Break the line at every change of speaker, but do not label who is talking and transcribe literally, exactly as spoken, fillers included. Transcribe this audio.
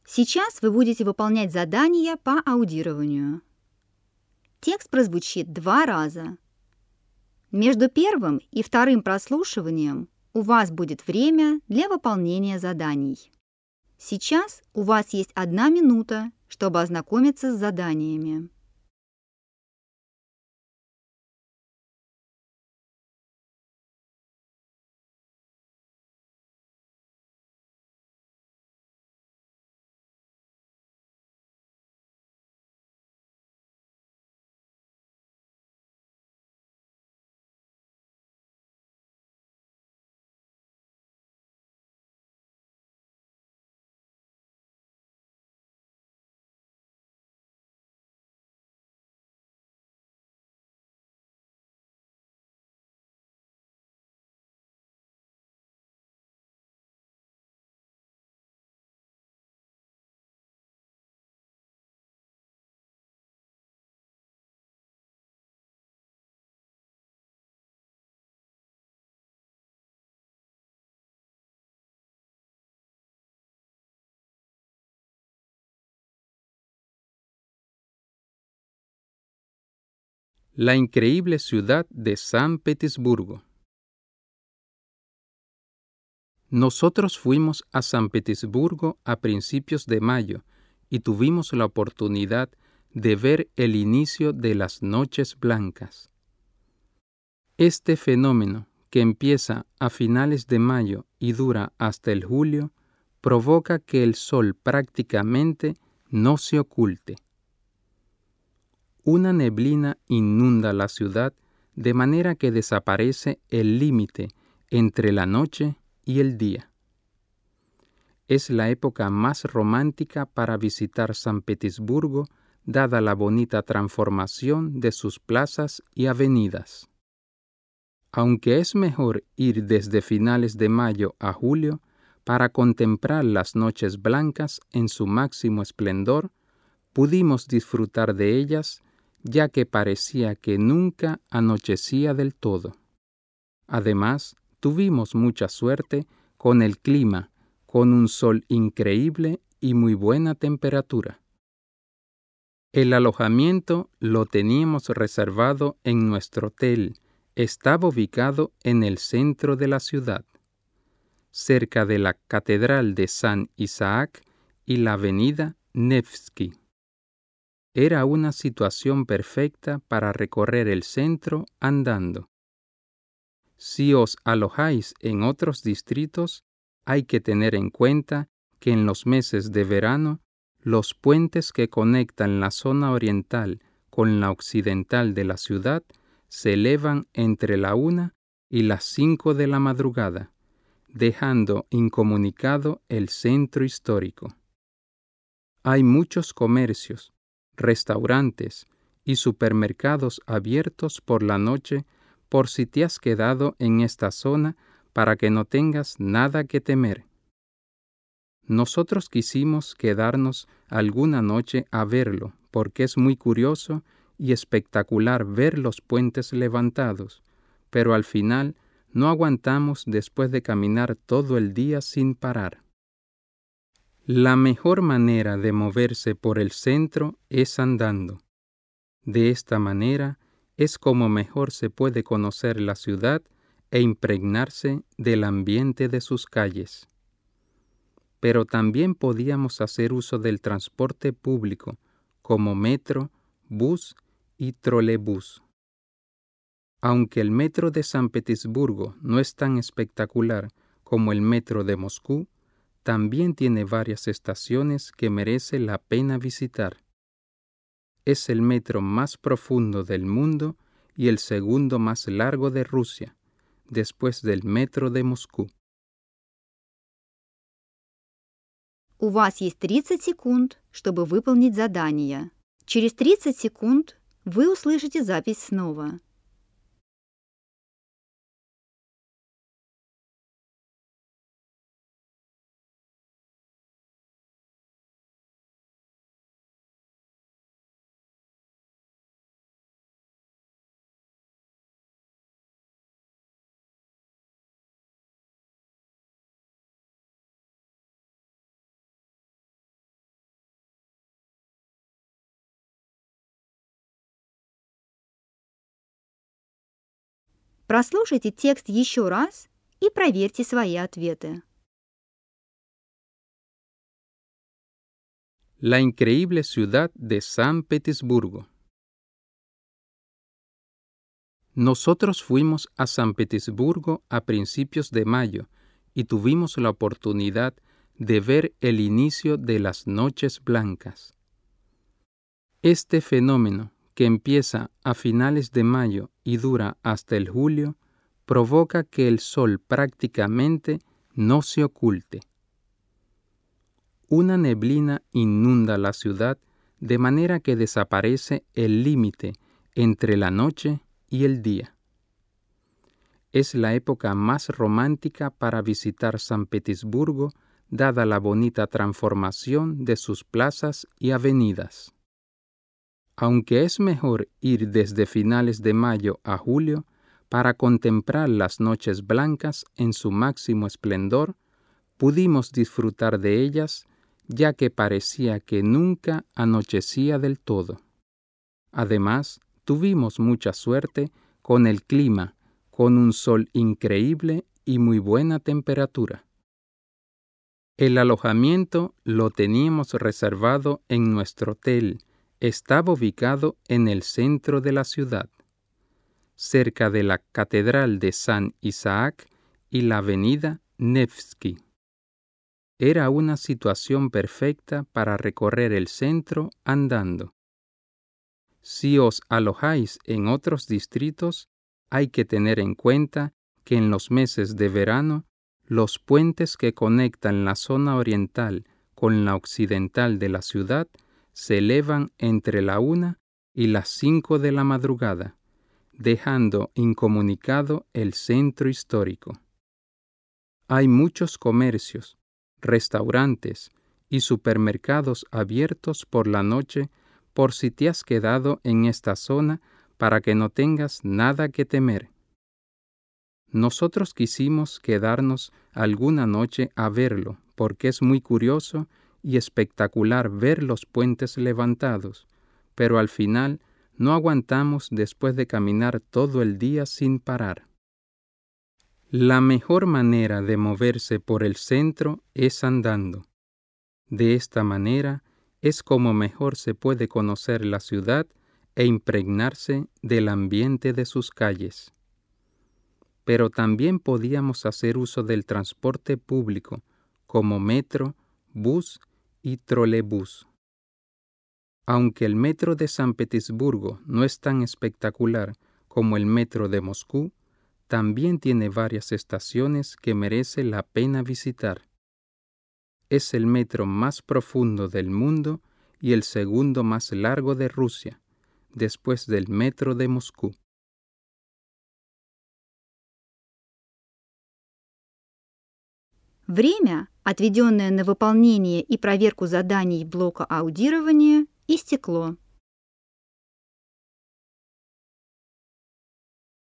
Сейчас вы будете выполнять задания по аудированию. Текст прозвучит два раза. Между первым и вторым прослушиванием у вас будет время для выполнения заданий. Сейчас у вас есть одна минута, чтобы ознакомиться с заданиями.
La increíble ciudad de San Petersburgo. Nosotros fuimos a San Petersburgo a principios de mayo y tuvimos la oportunidad de ver el inicio de las Noches Blancas. Este fenómeno, que empieza a finales de mayo y dura hasta el julio, provoca que el sol prácticamente no se oculte. Una neblina inunda la ciudad de manera que desaparece el límite entre la noche y el día. Es la época más romántica para visitar San Petersburgo, dada la bonita transformación de sus plazas y avenidas. Aunque es mejor ir desde finales de mayo a julio para contemplar las noches blancas en su máximo esplendor, pudimos disfrutar de ellas ya que parecía que nunca anochecía del todo. Además, tuvimos mucha suerte con el clima, con un sol increíble y muy buena temperatura. El alojamiento lo teníamos reservado en nuestro hotel. Estaba ubicado en el centro de la ciudad, cerca de la Catedral de San Isaac y la avenida Nevsky. Era una situación perfecta para recorrer el centro andando. Si os alojáis en otros distritos, hay que tener en cuenta que en los meses de verano, los puentes que conectan la zona oriental con la occidental de la ciudad se elevan entre la una y las cinco de la madrugada, dejando incomunicado el centro histórico. Hay muchos comercios, restaurantes y supermercados abiertos por la noche por si te has quedado en esta zona para que no tengas nada que temer. Nosotros quisimos quedarnos alguna noche a verlo porque es muy curioso y espectacular ver los puentes levantados, pero al final no aguantamos después de caminar todo el día sin parar. La mejor manera de moverse por el centro es andando. De esta manera es como mejor se puede conocer la ciudad e impregnarse del ambiente de sus calles. Pero también podíamos hacer uso del transporte público, como metro, bus y trolebús. Aunque el metro de San Petersburgo no es tan espectacular como el metro de Moscú, también tiene varias estaciones que merece la pena visitar. Es el metro más profundo del mundo y el segundo más largo de Rusia, después del метро de Moscú.
У вас есть тридцать секунд, чтобы выполнить задание. Через тридцать секунд вы услышите запись снова. Прослушайте текст еще раз и проверьте свои ответы.
La increíble ciudad de San Petersburgo. Nosotros fuimos a San Petersburgo a principios de mayo y tuvimos la oportunidad de ver el inicio de las noches blancas. Este fenómeno, que empieza a finales de mayo y dura hasta el julio, provoca que el sol prácticamente no se oculte. Una neblina inunda la ciudad de manera que desaparece el límite entre la noche y el día. Es la época más romántica para visitar San Petersburgo, dada la bonita transformación de sus plazas y avenidas. Aunque es mejor ir desde finales de mayo a julio para contemplar las noches blancas en su máximo esplendor, pudimos disfrutar de ellas, ya que parecía que nunca anochecía del todo. Además, tuvimos mucha suerte con el clima, con un sol increíble y muy buena temperatura. El alojamiento lo teníamos reservado en nuestro hotel. Estaba ubicado en el centro de la ciudad, cerca de la Catedral de San Isaac y la avenida Nevsky. Era una situación perfecta para recorrer el centro andando. Si os alojáis en otros distritos, hay que tener en cuenta que en los meses de verano, los puentes que conectan la zona oriental con la occidental de la ciudad se elevan entre la una y las cinco de la madrugada, dejando incomunicado el centro histórico. Hay muchos comercios, restaurantes y supermercados abiertos por la noche por si te has quedado en esta zona para que no tengas nada que temer. Nosotros quisimos quedarnos alguna noche a verlo porque es muy curioso y espectacular ver los puentes levantados, pero al final no aguantamos después de caminar todo el día sin parar. La mejor manera de moverse por el centro es andando. De esta manera es como mejor se puede conocer la ciudad e impregnarse del ambiente de sus calles. Pero también podíamos hacer uso del transporte público, como metro, bus y trolebús. Aunque el metro de San Petersburgo no es tan espectacular como el metro de Moscú, también tiene varias estaciones que merece la pena visitar. Es el metro más profundo del mundo y el segundo más largo de Rusia, después del metro de Moscú.
Время, отведенное на выполнение и проверку заданий блока аудирования, истекло.